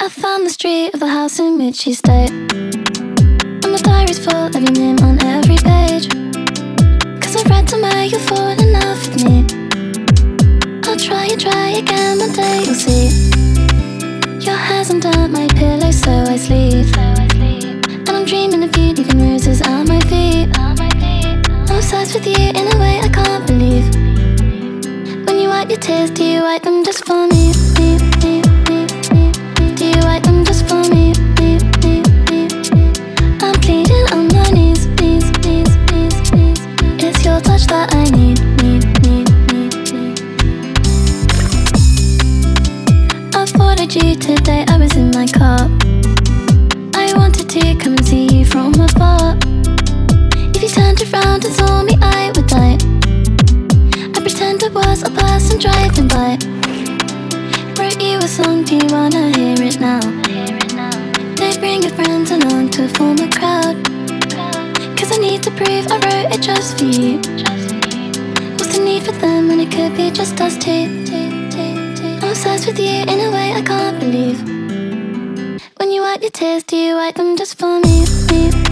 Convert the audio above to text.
I found the street of the house in which you stayed, and my diary's full of your name on every page. Cause I've read somewhere you'll fall in love with me. I'll try and try again, one day you'll see. Your hair's under my pillow so I sleep, and I'm dreaming of you leaving roses at my feet. I'm obsessed with you in a way I can't believe. When you wipe your tears, do you wipe them just for me? Do you wipe them just for me? I'm pleading on my knees. It's your touch that I need. I thought you today, I was in my car. I wanted to come and see you from afar. If you turned around and saw me, I would die. I pretend I was a person driving by. Wrote you a song, do you wanna hear it now? They bring your friends along to form a crowd. Cause I need to prove I wrote it just for you. What's the need for them when it could be just us two? I'm obsessed with you in a way I can't believe. When you wipe your tears, do you wipe them just for me?